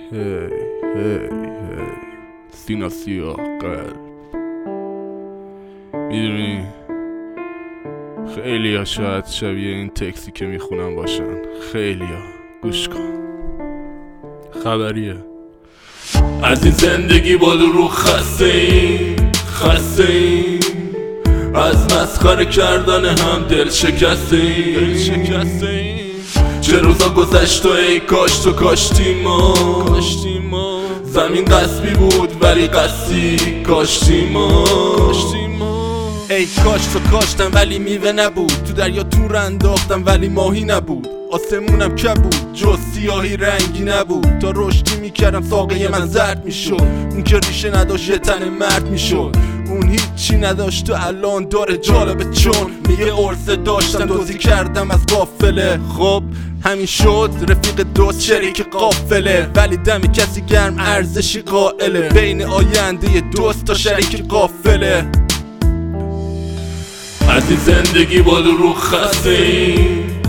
هی هی سینا سیاه قلب. میدونی خیلی ها شاید شبیه این تکسی که میخونم باشن. خیلی ها گوش کن، خبریه از این زندگی با دروغ خسته ایم از مسخره کردن هم دل شکسته ایم. چه روزا گذشت و ای کاش تو کاشتیم ما زمین قصبی بود ولی قصی کاشتیم ما. ای کاش تو کاشتم ولی میوه نبود، تو دریا تور انداختم ولی ماهی نبود، آسمونم کبود جز سیاهی رنگی نبود. تا رشدی میکردم ساقه من زرد میشد، اون که ریشه نداشت یه تن مرد میشد. اون هیچی نداشت تو الان داره جالبه چون میگه عرضه داشتم دوزی کردم از قافله. خب همین شد رفیق دوست شریک قافله، ولی دم کسی گرم ارزشی قائله بین آینده دوست تا شریک قافله. از این زندگی با دروغ خسته ایم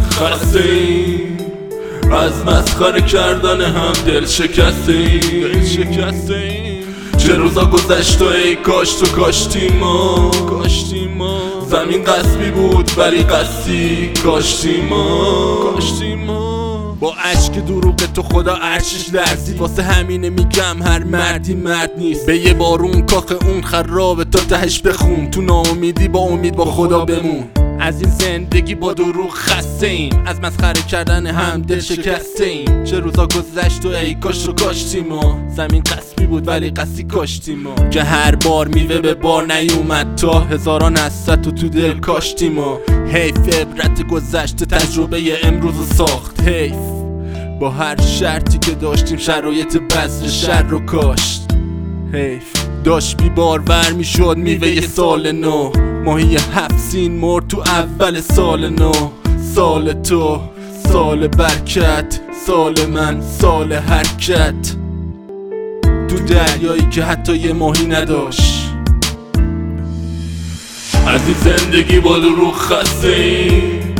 از مسخره کردن هم دل شکسته ایم. چه روزا گذشت و ای کاش تو کاشتیم ما زمین قصبی بود ولی قصی کاشتیم ما. با اشک دروغ تو خدا عرشش لرزید، واسه همینه میگم هر مردی مرد نیست. به یه بارون کاخ اون خرابه تا تهش بخون، تو ناامیدی با امید با خدا بمون. از این زندگی با دروغ خسته ایم از مسخره کردن هم دل شکسته ایم. چه روزا گذشت و ای کاش تو کاشتیم ما زمین قصبی بود ولی قصی کاشتیم ما. که هر بار میوه به بار نیومد تا هزاران حسرت و تو دل کاشتیم ما. حیف عبرت گذشته تجربه امروز ساخت، حیف با هر شرطی که داشتیم شرایط بذر شر رو کاشت. حیف داشت بی بارور میشد میوه سال نو، ماهی 7 سین مرد تو اول سال نو. سال تو سال برکت، سال من سال حرکت، تو دریایی که حتی یه ماهی نداشت. از این زندگی با دروغ خسته ایم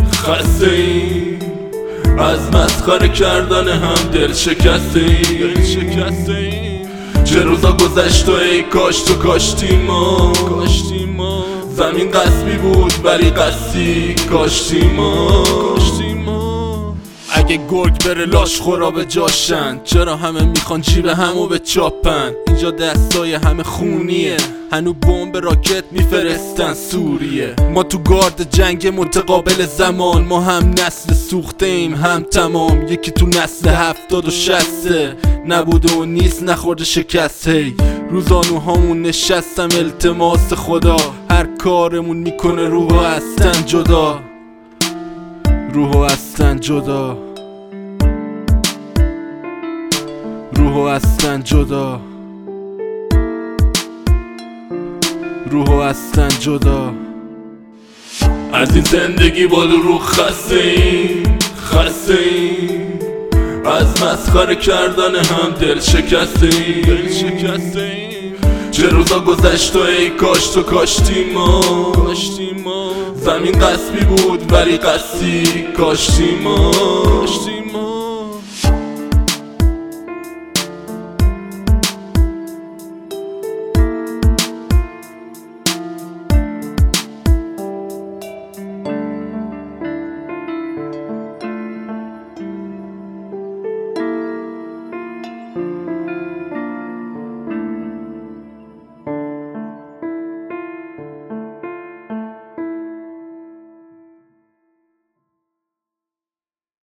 از مسخره کردن هم دل شکسته ایم. چه روزا گذشت و ای کاش تو کاشتیم ما زمین قصبی بود ولی قصی کاشتیم ما. اگه گرگ بره لاش خورا به جاشن، چرا همه میخوان جیب همو به چاپن؟ اینجا دستای همه خونیه، هنو بمب راکت میفرستن سوریه. ما تو گارد جنگ متقابل زمان، ما هم نسل سوخته ایم هم تمام. یکی تو نسل 70 و 60 نبوده و نیست نخورده شکست. هی روزانوهامون نشستم التماس خدا، هر کارمون میکنه روح و هستن جدا، روح و هستن جدا، روح و هستن جدا، روح و هستن جدا. از این زندگی با دروغ خسته ایم از مسخره کردن هم دل شکسته ایم. چه روزا گذشت و ای کاش تو کاشتیم ما زمین قصبی بود ولی قصی کاشتیم ما.